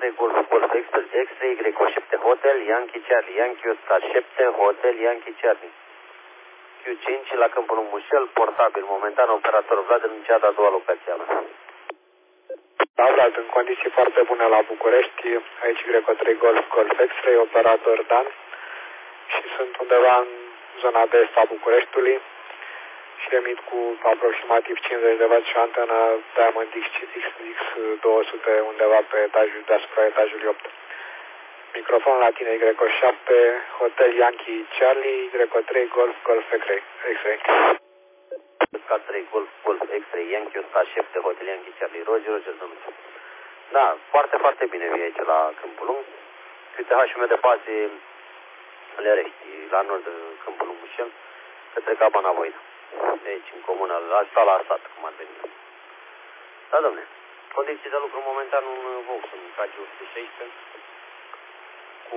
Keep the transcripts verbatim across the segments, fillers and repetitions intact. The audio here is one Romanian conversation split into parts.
trei Golf Golf X-Ray Greco șapte Hotel Yankee Charlie Yankee Oscar șapte Hotel Yankee Charlie Q cinci la Câmpul Mușel, portabil, momentan operator Vlad în cea de-a doua locație. Da, Vlad, în condiții foarte bune la București, aici Greco trei Golf Golf X-Ray, operator Dan, și sunt undeva în zona de est a Bucureștiului și emit cu aproximativ cincizeci de watt și o antenă Diamond X X două sute undeva pe etajul deasupra etajului opt. Microfon la tine, Greco șapte, Hotel Yankee Charlie, Greco trei Golf Golf X-Ray. Oscar trei Golf Golf X-Ray, Yankee Oscar șapte, Hotel Yankee Charlie, Roger, Roger, domnule. Da, foarte, foarte bine vii aici la Câmpul Lung. Q T H și de baze Lerești, la nord de Câmpul Lung Mușel, către Cabana Voina. Deci, în comună, la stat la stat, cum ar veni. Da, domnule. Condiții de lucru momentan un Volkswagen K G o sută șaisprezece cu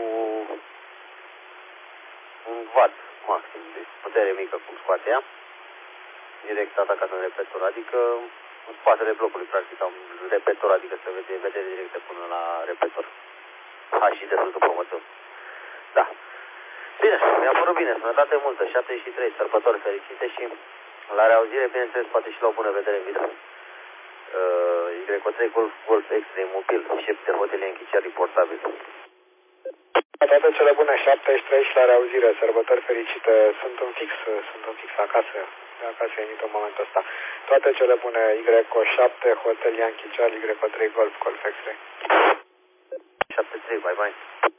un watt maxim, deci putere mică cum scoate ea, direct atacat în repetor, adică în spatele blocului, practic, am repetor, adică se vede vedere directă până la repetor. Ha, și destul de promotor. Da. Bine, mi-a părut bine, sănătate multă, șaptezeci și trei, sărbători fericite și la reauzire, bineînțeles, poate și la o bună vedere în video. Uh, Y trei Golf Golf X-Ray mobil, șapte Hotel Yankee Charlie portabil. Toate cele bune, șaptezeci și trei și la reauzire, sărbători fericite, sunt un fix, sunt un fix acasă, acasă emit în momentul ăsta. Toate cele bune, Y șapte, Hotel Yankee Charlie, Y trei Golf Golf X-Ray. șapte trei, bye bye.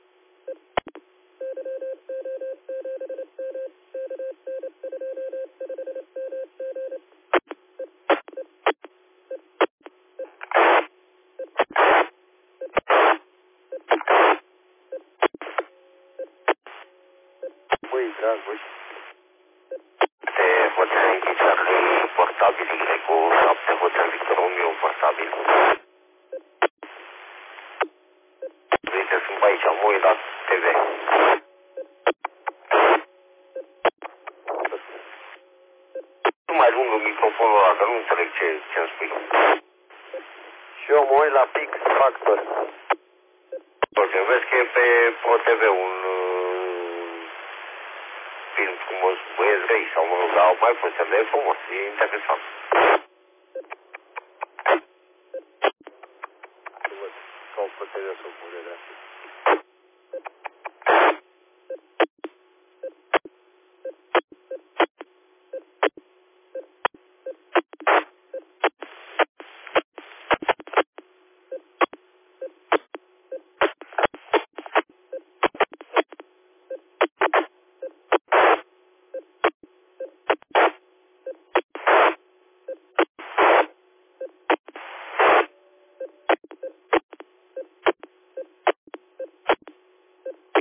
Băi, dragoși. De Hotel Yankee Charlie portabil, Y șapte, Hotel Victor Romeo portabil. Uite, sunt aici, mă uit la T V. Nu mai lungă microfonul ăla, că nu înțeleg ce ce-mi spui. Și eu mă uit la Pix Factor. Porque vezi că e pe Pro T V un film frumos, băieți răi sau mă rog, dar mai fost să e frumos, e interesant. Să văd, ca o Pro T V să o pune de astea.